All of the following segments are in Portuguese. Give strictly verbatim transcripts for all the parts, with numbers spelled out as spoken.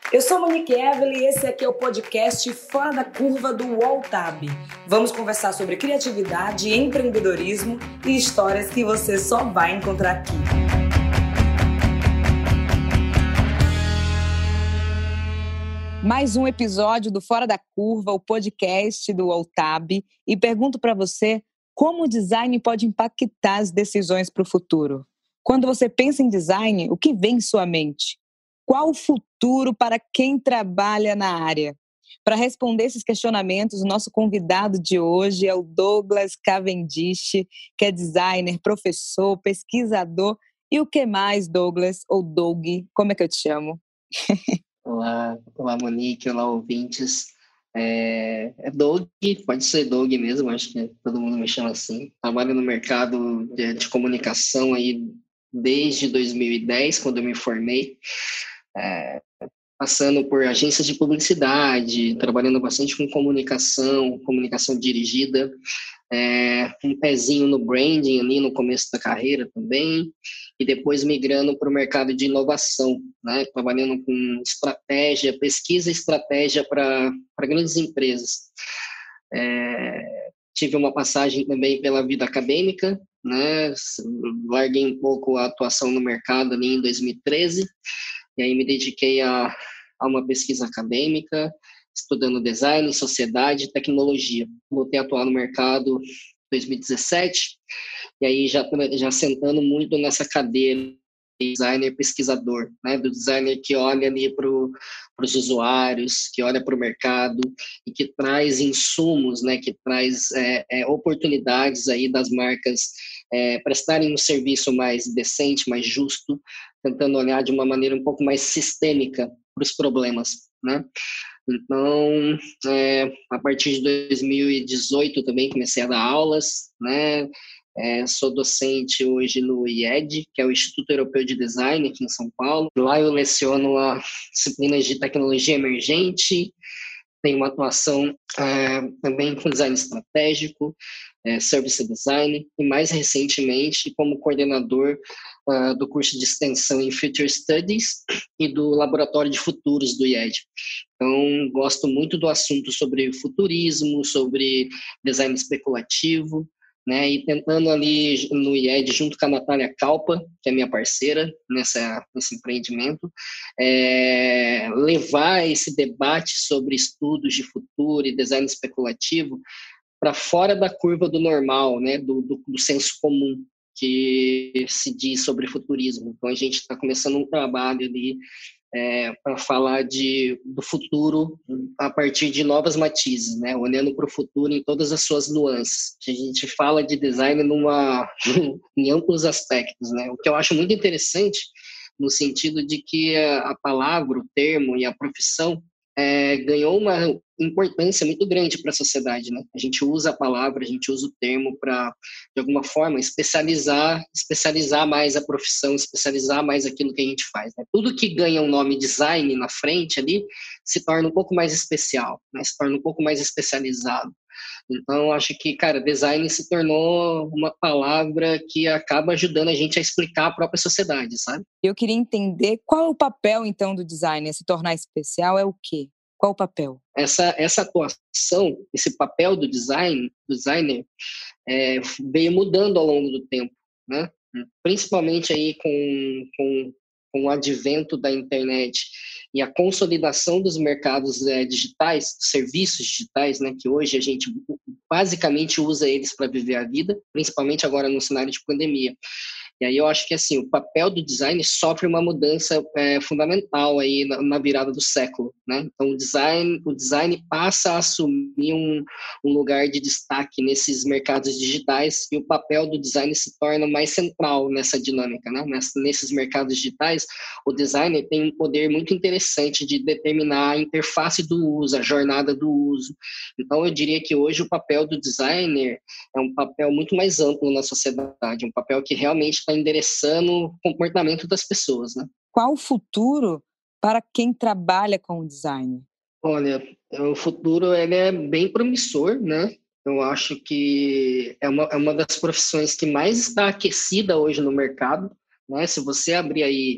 Eu sou Monique Evelyn e esse aqui é o podcast Fora da Curva do UOLTAB. Vamos conversar sobre criatividade, empreendedorismo e histórias que você só vai encontrar aqui. Mais um episódio do Fora da Curva, o podcast do UOLTAB, e pergunto para você como o design pode impactar as decisões para o futuro. Quando você pensa em design, o que vem em sua mente? Qual o futuro para quem trabalha na área? Para responder esses questionamentos, o nosso convidado de hoje é o Douglas Cavendish, que é designer, professor, pesquisador. E o que mais, Douglas? Ou Doug, como é que eu te chamo? Olá, olá Monique, olá ouvintes. É, é Doug, pode ser Doug mesmo, acho que todo mundo me chama assim. Trabalho no mercado de, de comunicação aí desde dois mil e dez, quando eu me formei. É, passando por agências de publicidade, trabalhando bastante com comunicação, comunicação dirigida, é, um pezinho no branding ali no começo da carreira também, e depois migrando para o mercado de inovação, né, trabalhando com estratégia, pesquisa e estratégia para grandes empresas. É, tive uma passagem também pela vida acadêmica, né, larguei um pouco a atuação no mercado ali em dois mil e treze, e aí me dediquei a, a uma pesquisa acadêmica, estudando design, sociedade e tecnologia. Voltei a atuar no mercado em dois mil e dezessete, e aí já, já sentando muito nessa cadeira de designer pesquisador, né? Do designer que olha ali para os usuários, que olha para o mercado e que traz insumos, né? Que traz é, é, oportunidades aí das marcas é, prestarem um serviço mais decente, mais justo, tentando olhar de uma maneira um pouco mais sistêmica para os problemas, né? Então, é, a partir de dois mil e dezoito também comecei a dar aulas, né? É, sou docente hoje no I E D, que é o Instituto Europeu de Design aqui em São Paulo. Lá eu leciono a disciplinas de tecnologia emergente, tenho uma atuação é, também com design estratégico, é, service design, e mais recentemente como coordenador uh, do curso de extensão em Future Studies e do Laboratório de Futuros do I E D. Então, gosto muito do assunto sobre futurismo, sobre design especulativo, né, e tentando ali no I E D, junto com a Natália Kalpa, que é minha parceira nessa, nesse empreendimento, é, levar esse debate sobre estudos de futuro e design especulativo para fora da curva do normal, né, do, do, do senso comum que se diz sobre futurismo. Então, a gente está começando um trabalho ali É, para falar de, do futuro a partir de novas matizes, né? Olhando para o futuro em todas as suas nuances. A gente fala de design numa, em amplos aspectos, né? O que eu acho muito interessante no sentido de que a, a palavra, o termo e a profissão é, ganhou uma importância muito grande para a sociedade, né? A gente usa a palavra, a gente usa o termo para, de alguma forma, especializar, especializar mais a profissão, especializar mais aquilo que a gente faz, né? Tudo que ganha um nome design na frente ali se torna um pouco mais especial, né? Se torna um pouco mais especializado. Então, acho que, cara, design se tornou uma palavra que acaba ajudando a gente a explicar a própria sociedade, sabe? Eu queria entender qual é o papel, então, do designer. Se tornar especial é o quê? Qual o papel? Essa, essa atuação, esse papel do design, do designer, é, veio mudando ao longo do tempo, né? Principalmente aí com, com, com o advento da internet e a consolidação dos mercados é, digitais, serviços digitais, né? Que hoje a gente basicamente usa eles para viver a vida, principalmente agora no cenário de pandemia. E aí eu acho que assim, o papel do design sofre uma mudança é, fundamental aí na, na virada do século, né? Então o design, o design passa a assumir um, um lugar de destaque nesses mercados digitais e o papel do design se torna mais central nessa dinâmica, né? Ness, nesses mercados digitais, o designer tem um poder muito interessante de determinar a interface do uso, a jornada do uso. Então eu diria que hoje o papel do designer é um papel muito mais amplo na sociedade, um papel que realmente está endereçando o comportamento das pessoas, né? Qual o futuro para quem trabalha com o design? Olha, o futuro ele é bem promissor, né? Eu acho que é uma, é uma das profissões que mais está aquecida hoje no mercado, né? Se você abrir aí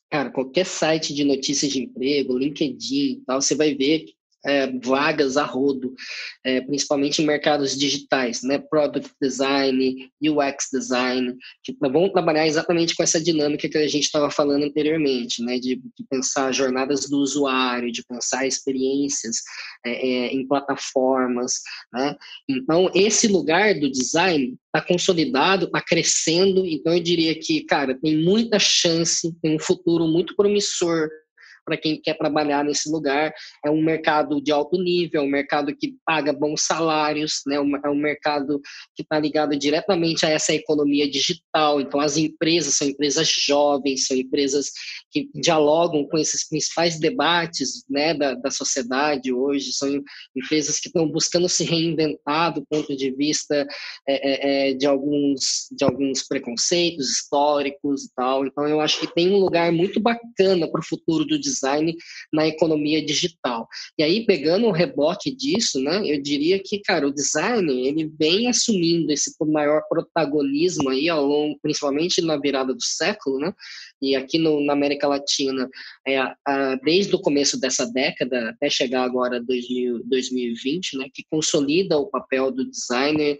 Cara, qualquer site de notícias de emprego, LinkedIn e tal, você vai ver é, vagas a rodo, é, principalmente em mercados digitais, né? Product Design, U X Design, que vão trabalhar exatamente com essa dinâmica que a gente estava falando anteriormente, né? De, de pensar jornadas do usuário, de pensar experiências é, é, em plataformas, né? Então, esse lugar do design está consolidado, está crescendo, então eu diria que, cara, tem muita chance, tem um futuro muito promissor para quem quer trabalhar nesse lugar. É um mercado de alto nível, é um mercado que paga bons salários, né? É um mercado que está ligado diretamente a essa economia digital. Então, as empresas são empresas jovens, são empresas que dialogam com esses principais debates, né, da, da sociedade hoje, são empresas que estão buscando se reinventar do ponto de vista é, é, de, alguns, de alguns preconceitos históricos e tal. Então, eu acho que tem um lugar muito bacana para o futuro do design na economia digital. E aí, pegando o rebote disso, né, eu diria que, cara, o design, ele vem assumindo esse maior protagonismo aí ao longo, principalmente na virada do século, né, e aqui no, na América Latina, é, a, desde o começo dessa década até chegar agora a dois mil, dois mil e vinte, né, que consolida o papel do designer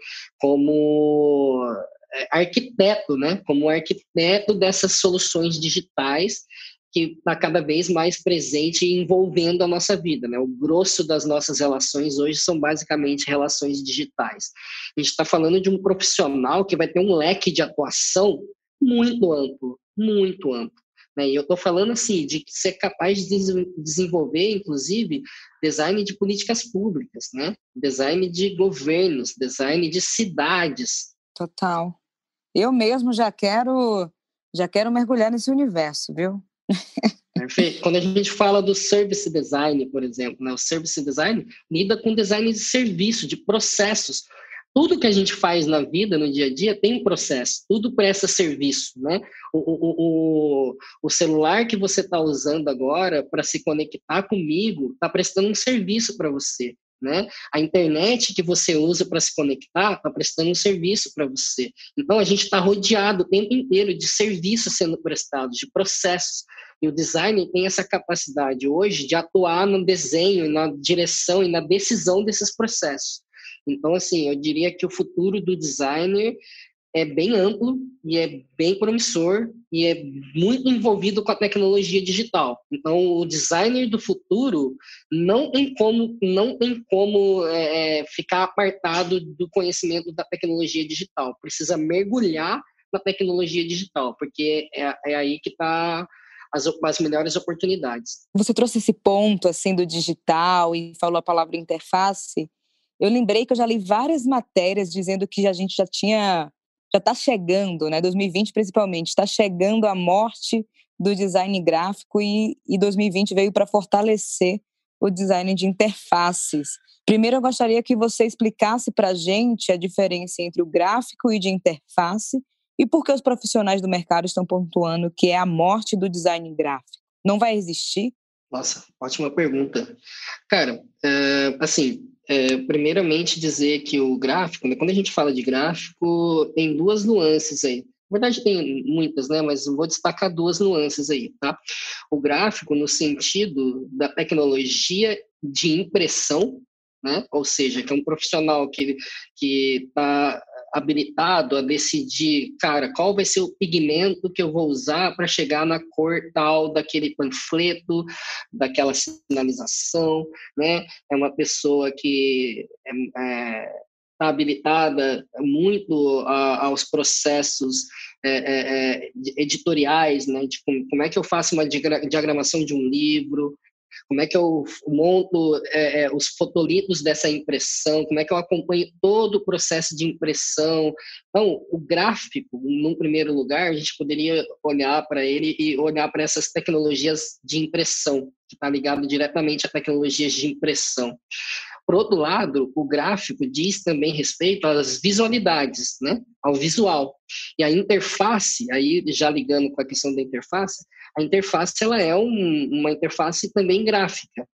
como arquiteto, né, como arquiteto dessas soluções digitais que está cada vez mais presente e envolvendo a nossa vida, né? O grosso das nossas relações hoje são basicamente relações digitais. A gente está falando de um profissional que vai ter um leque de atuação muito amplo, muito amplo. Né? E eu estou falando assim, de ser capaz de desenvolver, inclusive, design de políticas públicas, né? Design de governos, design de cidades. Total. Eu mesmo já quero, já quero mergulhar nesse universo, viu? Perfeito. Quando a gente fala do service design, por exemplo, né? O service design lida com design de serviço, de processos. Tudo que a gente faz na vida, no dia a dia, tem um processo. Tudo presta serviço, né? O, o, o, o celular que você está usando agora para se conectar comigo está prestando um serviço para você. Né? A internet que você usa para se conectar está prestando um serviço para você. Então, a gente está rodeado o tempo inteiro de serviços sendo prestados, de processos. E o design tem essa capacidade hoje de atuar no desenho, na direção e na decisão desses processos. Então, assim, eu diria que o futuro do designer é bem amplo e é bem promissor e é muito envolvido com a tecnologia digital. Então, o designer do futuro não tem como, não tem como é, ficar apartado do conhecimento da tecnologia digital. Precisa mergulhar na tecnologia digital, porque é, é aí que está as, as melhores oportunidades. Você trouxe esse ponto assim do digital e falou a palavra interface. Eu lembrei que eu já li várias matérias dizendo que a gente já tinha já está chegando, né, dois mil e vinte principalmente, está chegando a morte do design gráfico e, e dois mil e vinte veio para fortalecer o design de interfaces. Primeiro, eu gostaria que você explicasse para a gente a diferença entre o gráfico e de interface e por que os profissionais do mercado estão pontuando que é a morte do design gráfico. Não vai existir? Nossa, ótima pergunta. Cara, é, assim, é, primeiramente dizer que o gráfico, né, quando a gente fala de gráfico, tem duas nuances aí. Na verdade, tem muitas, né? Mas eu vou destacar duas nuances aí, tá? O gráfico no sentido da tecnologia de impressão, né? Ou seja, que é um profissional que que está habilitado a decidir, cara, qual vai ser o pigmento que eu vou usar para chegar na cor tal daquele panfleto, daquela sinalização, né? É uma pessoa que é, é, está habilitada muito a, aos processos é, é, editoriais, né? De como, como é que eu faço uma diagramação de um livro, como é que eu monto é, é, os fotolitos dessa impressão, como é que eu acompanho todo o processo de impressão. Então, o gráfico, num primeiro lugar, a gente poderia olhar para ele e olhar para essas tecnologias de impressão, que está ligado diretamente a tecnologias de impressão. Por outro lado, o gráfico diz também respeito às visualidades, né? Ao visual. E a interface, aí já ligando com a questão da interface, a interface ela é um, uma interface também gráfica,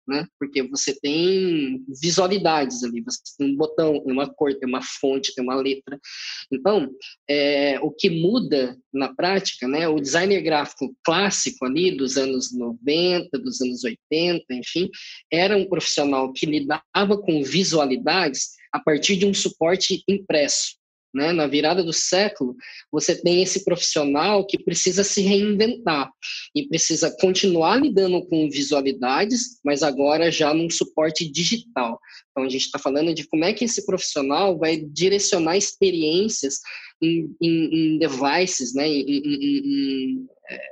né? Porque você tem visualidades ali, você tem um botão, tem uma cor, tem uma fonte, tem uma letra. Então, é, o que muda na prática, né? O designer gráfico clássico ali dos anos noventa, dos anos oitenta, enfim, era um profissional que lidava com visualidades a partir de um suporte impresso. Né? Na virada do século, você tem esse profissional que precisa se reinventar e precisa continuar lidando com visualidades, mas agora já num suporte digital. Então, a gente está falando de como é que esse profissional vai direcionar experiências em, em, em devices, né? em, em, em,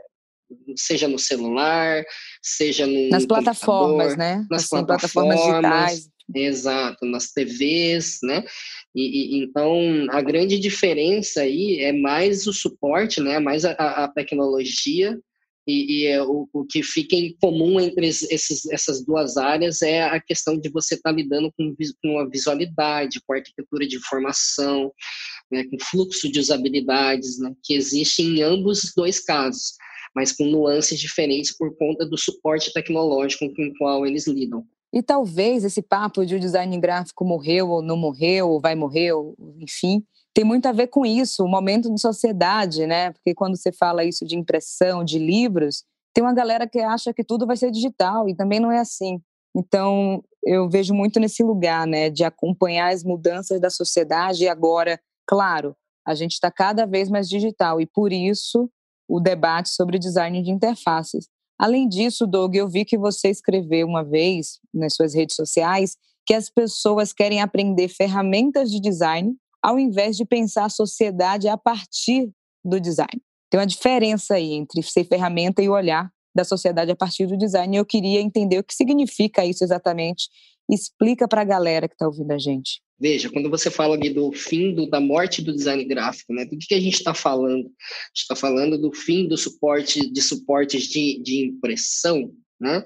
seja no celular, seja no nas plataformas, computador, né? nas Assim, plataformas digitais. Exato, nas T Vs, né? E, e, então, a grande diferença aí é mais o suporte, né? Mais a, a tecnologia e, e é o, o que fica em comum entre esses, essas duas áreas é a questão de você estar tá lidando com, com a visualidade, com a arquitetura de informação, né? Com fluxo de usabilidades, né? Que existe em ambos os dois casos, mas com nuances diferentes por conta do suporte tecnológico com o qual eles lidam. E talvez esse papo de o design gráfico morreu ou não morreu, ou vai morrer, ou, enfim, tem muito a ver com isso, o momento de sociedade, né? Porque quando você fala isso de impressão, de livros, tem uma galera que acha que tudo vai ser digital e também não é assim. Então, eu vejo muito nesse lugar, né? De acompanhar as mudanças da sociedade e agora, claro, a gente está cada vez mais digital e por isso o debate sobre design de interfaces. Além disso, Doug, eu vi que você escreveu uma vez nas suas redes sociais que as pessoas querem aprender ferramentas de design ao invés de pensar a sociedade a partir do design. Tem uma diferença aí entre ser ferramenta e olhar da sociedade a partir do design. E eu queria entender o que significa isso exatamente. Explica para a galera que está ouvindo a gente. Veja, quando você fala ali do fim do, da morte do design gráfico, né, do que, que a gente está falando? A gente está falando do fim do suporte, de suportes de, de impressão, né?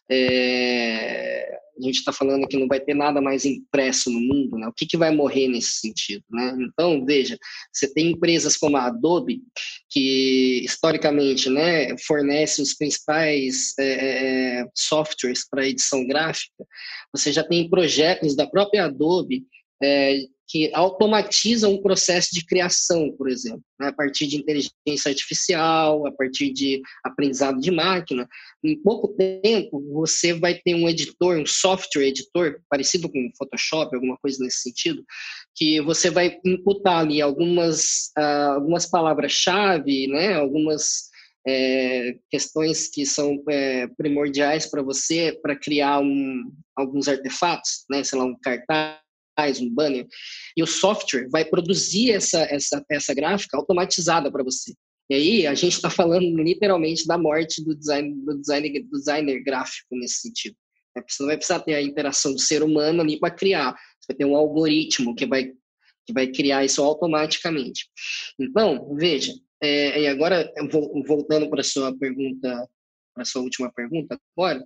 É, a gente está falando que não vai ter nada mais impresso no mundo, né? O que, que vai morrer nesse sentido, né? Então, veja, você tem empresas como a Adobe, que historicamente, né, fornece os principais é, softwares para edição gráfica. Você já tem projetos da própria Adobe é, que automatizam o processo de criação, por exemplo, né, a partir de inteligência artificial, a partir de aprendizado de máquina. Em pouco tempo, você vai ter um editor, um software editor, parecido com o Photoshop, alguma coisa nesse sentido, que você vai imputar ali algumas, uh, algumas palavras-chave, né, algumas é, questões que são é, primordiais para você, para criar um, alguns artefatos, né, sei lá, um cartaz, um banner, e o software vai produzir essa, essa peça gráfica automatizada para você. E aí a gente está falando literalmente da morte do, design, do, designer, do designer gráfico nesse sentido. Né? Você não vai precisar ter a interação do ser humano ali para criar. Você vai ter um algoritmo que vai, que vai criar isso automaticamente. Então, veja, é, e agora, vou, voltando para a sua pergunta, para a sua última pergunta agora,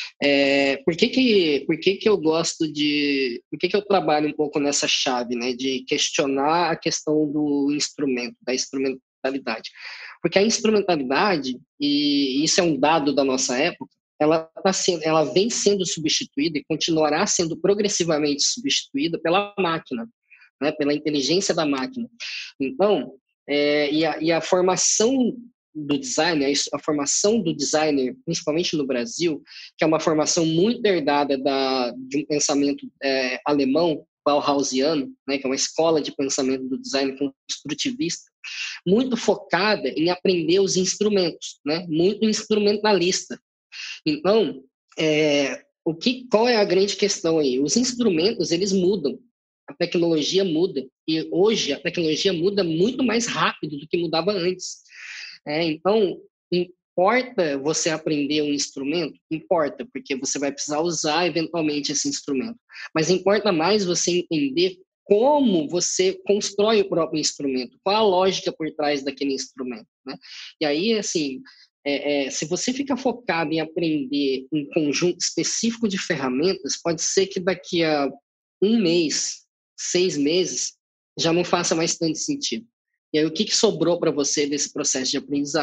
é, por que que, por que que eu gosto de... Por que que eu trabalho um pouco nessa chave, né, de questionar a questão do instrumento, da instrumentalidade? Porque a instrumentalidade, e isso é um dado da nossa época, ela, tá sendo, ela vem sendo substituída e continuará sendo progressivamente substituída pela máquina, né, pela inteligência da máquina. Então, é, e, a, e a formação do design, a formação do designer, principalmente no Brasil, que é uma formação muito herdada da, de um pensamento é, alemão, Bauhausiano, né, que é uma escola de pensamento do design construtivista, muito focada em aprender os instrumentos, né, muito instrumentalista. Então, é, o que, qual é a grande questão aí? Os instrumentos, eles mudam, a tecnologia muda, e hoje a tecnologia muda muito mais rápido do que mudava antes. É, então, importa você aprender um instrumento? Importa, porque você vai precisar usar eventualmente esse instrumento. Mas importa mais você entender como você constrói o próprio instrumento, qual a lógica por trás daquele instrumento, né? E aí, assim, é, é, se você fica focado em aprender um conjunto específico de ferramentas, pode ser que daqui a um mês, seis meses, já não faça mais tanto sentido. E aí, o que, que sobrou para você desse processo de aprendizado?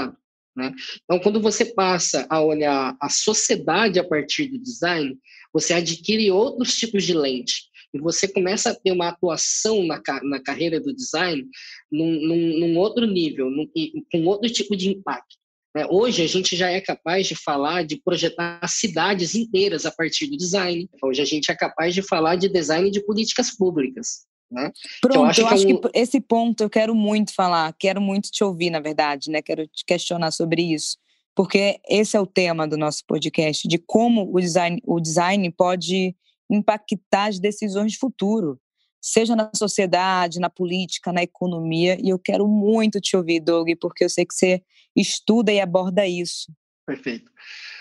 né? Então, quando você passa a olhar a sociedade a partir do design, você adquire outros tipos de lente. E você começa a ter uma atuação na, na carreira do design num, num, num outro nível, num, com outro tipo de impacto. Né? Hoje, a gente já é capaz de falar de projetar cidades inteiras a partir do design. Hoje, a gente é capaz de falar de design de políticas públicas. Né? Pronto, eu acho, eu que, acho é um... que esse ponto eu quero muito falar, quero muito te ouvir, na verdade, né? Quero te questionar sobre isso, porque esse é o tema do nosso podcast, de como o design, o design pode impactar as decisões de futuro, seja na sociedade, na política, na economia, e eu quero muito te ouvir, Doug, porque eu sei que você estuda e aborda isso. Perfeito.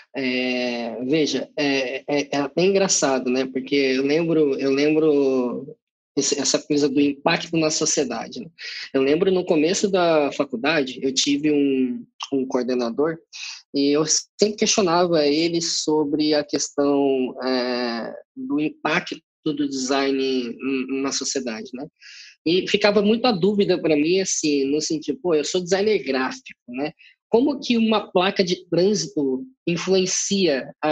É, veja, é, é, é até engraçado, né? Porque eu lembro, eu lembro esse, essa coisa do impacto na sociedade. Né? Eu lembro no começo da faculdade, eu tive um, um coordenador e eu sempre questionava ele sobre a questão é, do impacto do design na sociedade, né? E ficava muito a dúvida para mim, assim, no sentido, pô, eu sou designer gráfico, né? Como que uma placa de trânsito influencia a,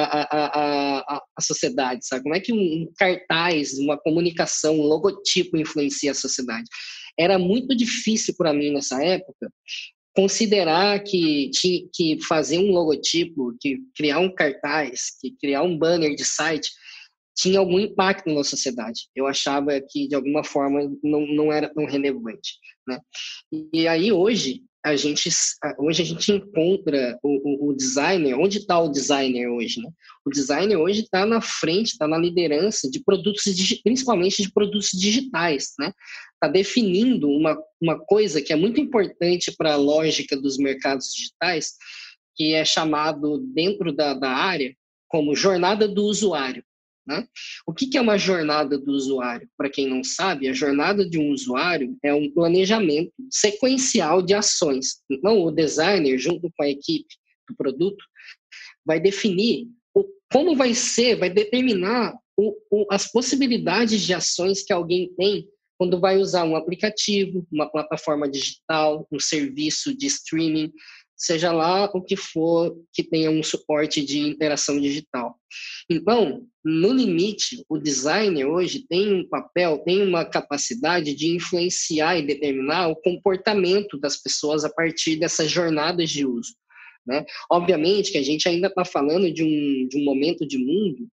a, a, a sociedade, sabe? Como é que um cartaz, uma comunicação, um logotipo influencia a sociedade? Era muito difícil para mim nessa época considerar que, que fazer um logotipo, que criar um cartaz, que criar um banner de site tinha algum impacto na sociedade. Eu achava que, de alguma forma, não, não era tão relevante. Né? E aí, hoje, a gente, hoje a gente encontra o, o, o designer. Onde está o designer hoje? Né? O designer hoje está na frente, está na liderança de produtos, principalmente de produtos digitais. Né? Está definindo uma, uma coisa que é muito importante para a lógica dos mercados digitais, que é chamado, dentro da, da área, como jornada do usuário. Né? O que é uma jornada do usuário? Para quem não sabe, a jornada de um usuário é um planejamento sequencial de ações. Então, o designer, junto com a equipe do produto, vai definir o, como vai ser, vai determinar o, o, as possibilidades de ações que alguém tem quando vai usar um aplicativo, uma plataforma digital, um serviço de streaming, seja lá o que for que tenha um suporte de interação digital. Então, no limite, o designer hoje tem um papel, tem uma capacidade de influenciar e determinar o comportamento das pessoas a partir dessas jornadas de uso. Né? Obviamente que a gente ainda está falando de um, de um momento de mundo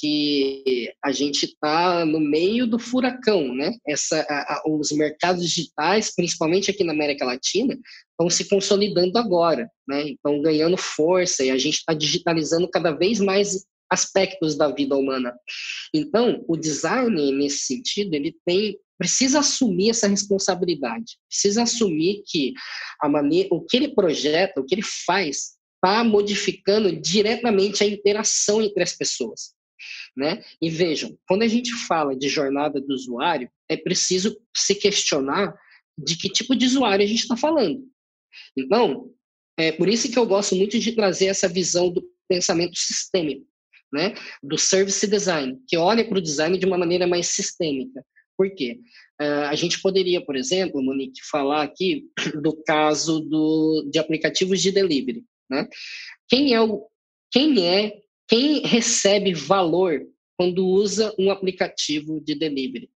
que a gente está no meio do furacão, né? Essa, a, a, os mercados digitais, principalmente aqui na América Latina, estão se consolidando agora, né? Estão ganhando força e a gente está digitalizando cada vez mais aspectos da vida humana. Então, o design, nesse sentido, ele tem, precisa assumir essa responsabilidade, precisa assumir que a maneira, o que ele projeta, o que ele faz, está modificando diretamente a interação entre as pessoas. Né? E vejam, quando a gente fala de jornada do usuário, é preciso se questionar de que tipo de usuário a gente está falando. Então, é por isso que eu gosto muito de trazer essa visão do pensamento sistêmico, né? Do service design, que olha para o design de uma maneira mais sistêmica. Por quê? Uh, a gente poderia, por exemplo, Monique, falar aqui do caso do, de aplicativos de delivery. Né? Quem é o, quem é, quem recebe valor quando usa um aplicativo de delivery?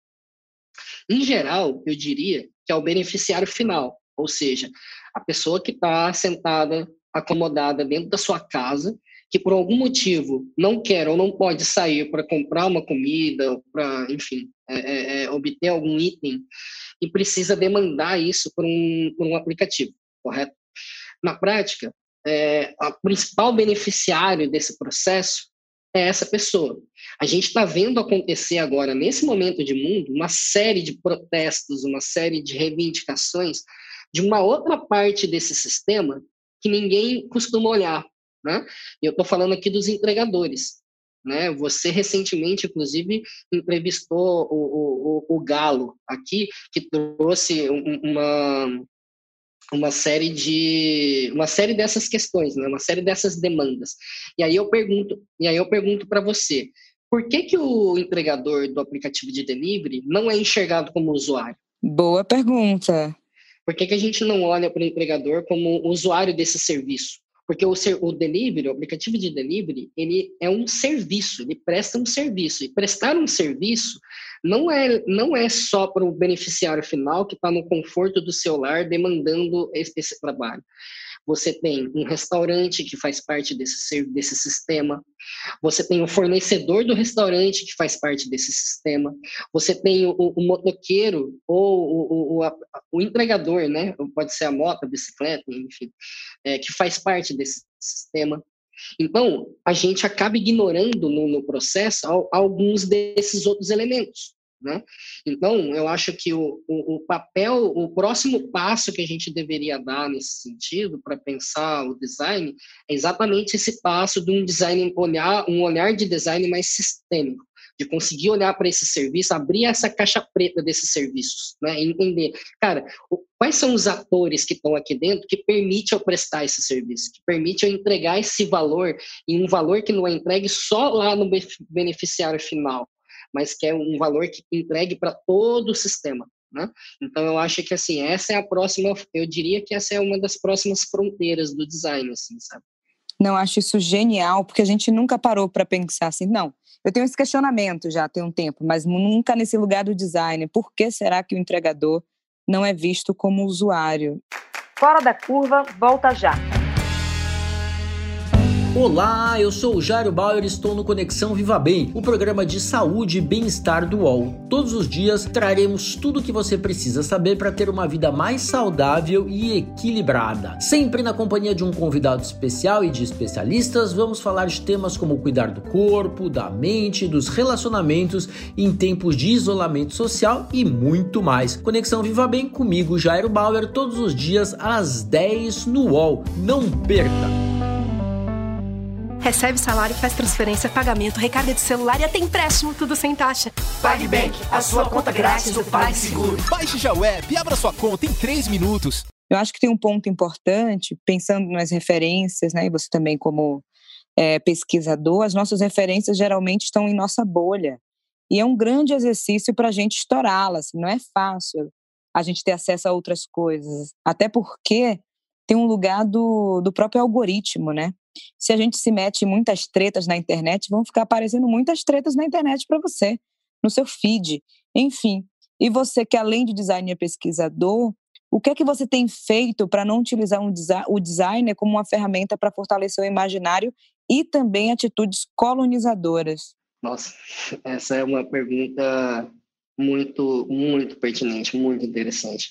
Em geral, eu diria que é o beneficiário final, ou seja, a pessoa que está sentada, acomodada dentro da sua casa, que por algum motivo não quer ou não pode sair para comprar uma comida, para, enfim, é, é, obter algum item e precisa demandar isso por um, por um aplicativo, correto? Na prática, é, o principal beneficiário desse processo é essa pessoa. A gente está vendo acontecer agora, nesse momento de mundo, uma série de protestos, uma série de reivindicações de uma outra parte desse sistema que ninguém costuma olhar. Né? Eu estou falando aqui dos entregadores. Né? Você recentemente, inclusive, entrevistou o, o, o Galo aqui, que trouxe uma, uma série de uma série dessas questões, né? Uma série dessas demandas. E aí eu pergunto, e aí eu pergunto para você, por que que o entregador do aplicativo de delivery não é enxergado como usuário? Boa pergunta. Por que que a gente não olha para o empregador como usuário desse serviço? Porque o, ser, o delivery, o aplicativo de delivery, ele é um serviço, ele presta um serviço. E prestar um serviço não é, não é só para o beneficiário final que está no conforto do seu lar demandando esse, esse trabalho. Você tem um restaurante que faz parte desse, desse sistema, você tem o fornecedor do restaurante que faz parte desse sistema, você tem o, o motoqueiro ou o, o, a, o entregador, né? Pode ser a moto, a bicicleta, enfim, é, que faz parte desse sistema. Então, a gente acaba ignorando no, no processo alguns desses outros elementos. Né? Então, eu acho que o, o, o papel, o próximo passo que a gente deveria dar nesse sentido para pensar o design é exatamente esse passo de um design olhar, um olhar de design mais sistêmico, de conseguir olhar para esse serviço, abrir essa caixa preta desses serviços, né? E entender, cara, o, quais são os atores que estão aqui dentro que permite eu prestar esse serviço, que permite eu entregar esse valor, e um valor que não é entregue só lá no beneficiário final, mas que é um valor que entregue para todo o sistema, né? Então, eu acho que, assim, essa é a próxima, eu diria que essa é uma das próximas fronteiras do design, assim, sabe? Não, acho isso genial, porque a gente nunca parou para pensar assim, não, eu tenho esse questionamento já tem um tempo, mas nunca nesse lugar do design, por que será que o entregador não é visto como usuário? Fora da Curva, volta já! Olá, eu sou o Jairo Bauer e estou no Conexão Viva Bem, o programa de saúde e bem-estar do U O L. Todos os dias traremos tudo o que você precisa saber para ter uma vida mais saudável e equilibrada. Sempre na companhia de um convidado especial e de especialistas, vamos falar de temas como cuidar do corpo, da mente, dos relacionamentos em tempos de isolamento social e muito mais. Conexão Viva Bem comigo, Jairo Bauer, todos os dias às dez no U O L. Não perca! Recebe salário, faz transferência, pagamento, recarga de celular e até empréstimo, tudo sem taxa. PagBank, a sua conta grátis do PagSeguro. Baixe já o app e abra sua conta em três minutos. Eu acho que tem um ponto importante, pensando nas referências, né? E você também como é, pesquisador, as nossas referências geralmente estão em nossa bolha. E é um grande exercício para a gente estourá-las. Não é fácil a gente ter acesso a outras coisas. Até porque tem um lugar do, do próprio algoritmo, né? Se a gente se mete em muitas tretas na internet, vão ficar aparecendo muitas tretas na internet para você, no seu feed, enfim. E você que além de designer é pesquisador, o que é que você tem feito para não utilizar um desi- o designer como uma ferramenta para fortalecer o imaginário e também atitudes colonizadoras? Nossa, essa é uma pergunta muito, muito pertinente, muito interessante.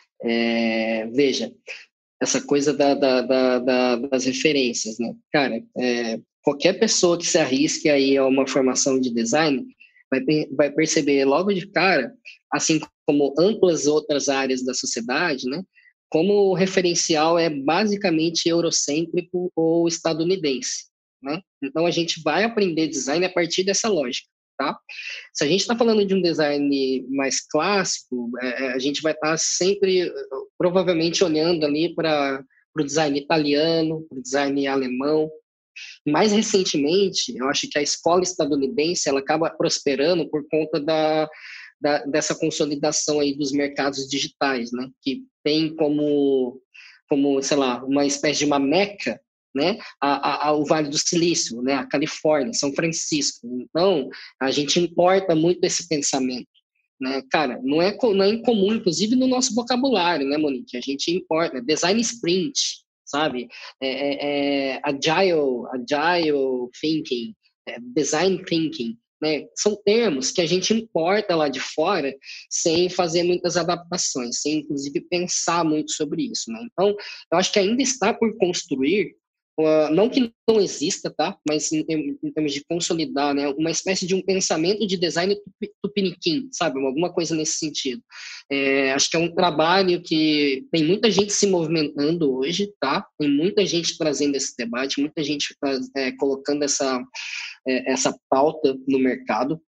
É, veja, essa coisa da, da, da, da, das referências, né? Cara, é, qualquer pessoa que se arrisque aí a uma formação de design vai, vai perceber logo de cara, assim como amplas outras áreas da sociedade, né? Como o referencial é basicamente eurocêntrico ou estadunidense, né? Então, a gente vai aprender design a partir dessa lógica. Tá? Se a gente está falando de um design mais clássico, é, a gente vai estar tá sempre, provavelmente, olhando ali para o design italiano, para o design alemão. Mais recentemente, eu acho que a escola estadunidense ela acaba prosperando por conta da, da, dessa consolidação aí dos mercados digitais, né? Que tem como, como, sei lá, uma espécie de uma meca, né, a, a, o Vale do Silício, né, a Califórnia, São Francisco. Então, a gente importa muito esse pensamento, né, cara, não é, não é incomum, inclusive no nosso vocabulário, né, Monique, a gente importa design sprint, sabe, é, é, é, agile, agile thinking, é, design thinking, né, são termos que a gente importa lá de fora sem fazer muitas adaptações, sem inclusive pensar muito sobre isso, né, então, eu acho que ainda está por construir. Uh, não que não exista, tá? Mas em, em, em termos de consolidar, né? Uma espécie de um pensamento de design tupiniquim, sabe? Alguma coisa nesse sentido. É, acho que é um trabalho que tem muita gente se movimentando hoje, tá? Tem muita gente trazendo esse debate, muita gente é, colocando essa, é, essa pauta no mercado.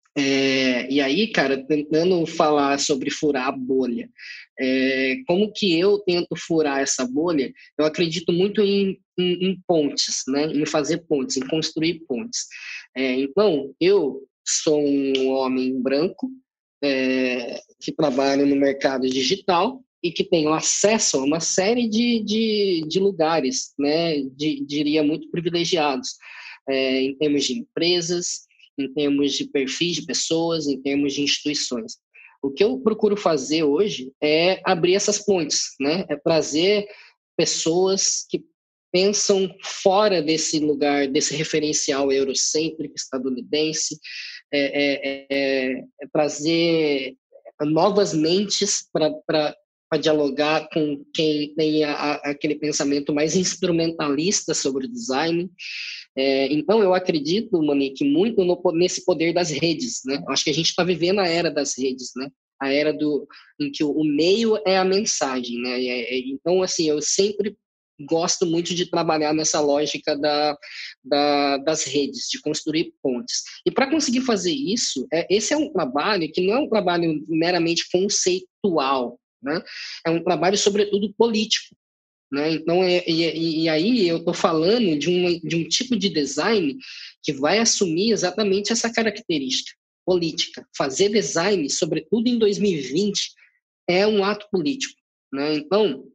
É, e aí, cara, tentando falar sobre furar a bolha, é, como que eu tento furar essa bolha? Eu acredito muito em, em, em pontes, né? Em fazer pontes, em construir pontes. É, então, eu sou um homem branco, é, que trabalha no mercado digital, e que tenham acesso a uma série de, de, de lugares, né, de, diria, muito privilegiados, é, em termos de empresas, em termos de perfis de pessoas, em termos de instituições. O que eu procuro fazer hoje é abrir essas pontes, né, é trazer pessoas que pensam fora desse lugar, desse referencial eurocêntrico estadunidense, é, é, é, é trazer novas mentes para dialogar com quem tem a, a, aquele pensamento mais instrumentalista sobre o design. É, então, eu acredito, Monique, muito no, nesse poder das redes, né? Acho que a gente está vivendo a era das redes, né? A era do, em que o, o meio é a mensagem, né? É, é, então, assim, eu sempre gosto muito de trabalhar nessa lógica da, da, das redes, de construir pontes. E para conseguir fazer isso, é, esse é um trabalho que não é um trabalho meramente conceitual, né? É um trabalho, sobretudo, político. Né? Então, é, e, e aí eu estou falando de, uma, de um tipo de design que vai assumir exatamente essa característica política. Fazer design, sobretudo em dois mil e vinte, é um ato político. Né? Então,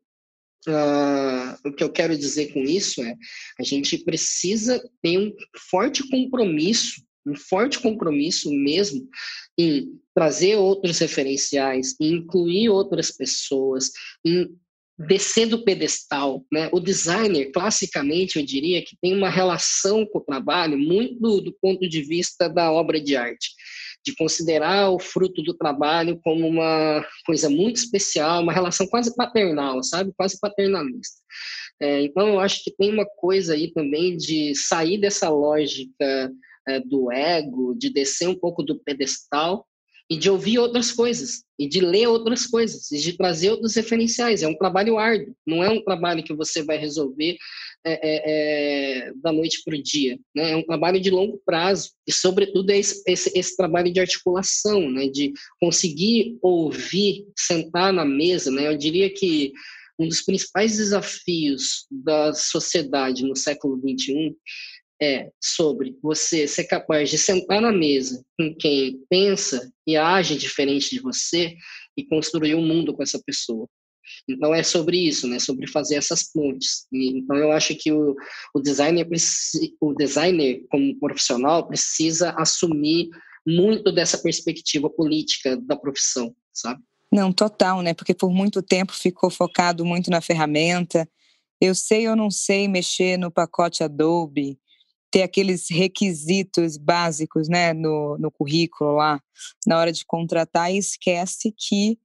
Uh, o que eu quero dizer com isso é a gente precisa ter um forte compromisso, um forte compromisso mesmo em trazer outros referenciais, em incluir outras pessoas, em descer do pedestal, né? O designer, classicamente, eu diria que tem uma relação com o trabalho muito do, do ponto de vista da obra de arte, de considerar o fruto do trabalho como uma coisa muito especial, uma relação quase paternal, sabe? Quase paternalista. É, então, eu acho que tem uma coisa aí também de sair dessa lógica é, do ego, de descer um pouco do pedestal e de ouvir outras coisas, e de ler outras coisas, e de trazer outros referenciais. É um trabalho árduo, não é um trabalho que você vai resolver É, é, é, da noite para o dia, né? É um trabalho de longo prazo e, sobretudo, é esse, esse, esse trabalho de articulação, né? De conseguir ouvir, sentar na mesa, né? Eu diria que um dos principais desafios da sociedade no século vinte e um é sobre você ser capaz de sentar na mesa com quem pensa e age diferente de você e construir um mundo com essa pessoa. Então, é sobre isso, né? Sobre fazer essas pontes. E, então, eu acho que o, o, designer, o designer, como profissional, precisa assumir muito dessa perspectiva política da profissão, sabe? Não, total, né? Porque por muito tempo ficou focado muito na ferramenta. Eu sei ou não sei mexer no pacote Adobe, ter aqueles requisitos básicos, né? No, no currículo lá, na hora de contratar, e esquece que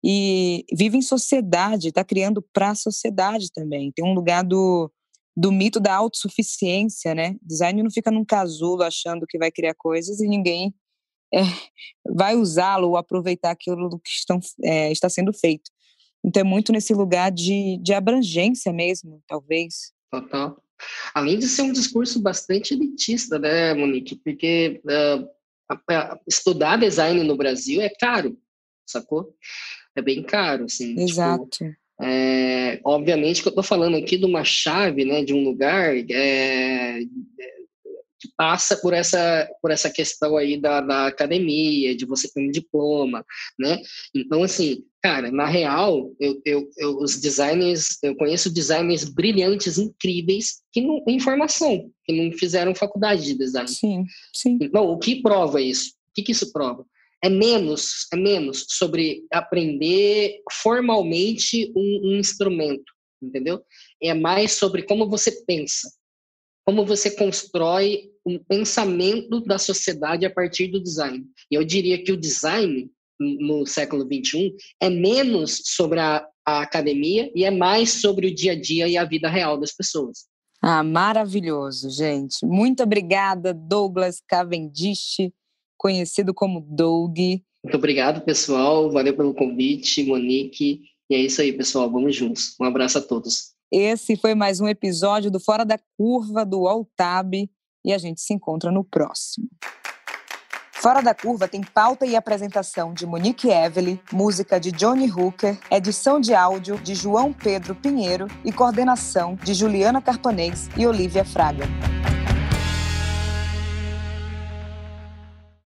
e vive em sociedade, está criando para a sociedade também. Tem um lugar do, do mito da autossuficiência, né? Design não fica num casulo achando que vai criar coisas e ninguém é, vai usá-lo ou aproveitar aquilo que estão, é, está sendo feito. Então é muito nesse lugar de, de abrangência mesmo, talvez. Total. Além de ser um discurso bastante elitista, né, Monique? Porque uh, a, a, estudar design no Brasil é caro, sacou? É bem caro, assim. Exato. Tipo, é, obviamente que eu estou falando aqui de uma chave, né, de um lugar é, que passa por essa, por essa questão aí da, da academia, de você ter um diploma, né? Então, assim, cara, na real, eu, eu, eu, os designers, eu conheço designers brilhantes, incríveis, que não têm formação, que não fizeram faculdade de design. Sim, sim. Então, o que prova isso? O que, que isso prova? É menos, é menos sobre aprender formalmente um, um instrumento, entendeu? É mais sobre como você pensa, como você constrói um pensamento da sociedade a partir do design. E eu diria que o design, no século vinte e um, é menos sobre a, a academia e é mais sobre o dia a dia e a vida real das pessoas. Ah, maravilhoso, gente. Muito obrigada, Douglas Cavendish, conhecido como Doug. Muito obrigado, pessoal. Valeu pelo convite, Monique. E é isso aí, pessoal. Vamos juntos. Um abraço a todos. Esse foi mais um episódio do Fora da Curva, do Altab, e a gente se encontra no próximo. Fora da Curva tem pauta e apresentação de Monique Evely, música de Johnny Hooker, edição de áudio de João Pedro Pinheiro e coordenação de Juliana Carpanês e Olivia Fraga.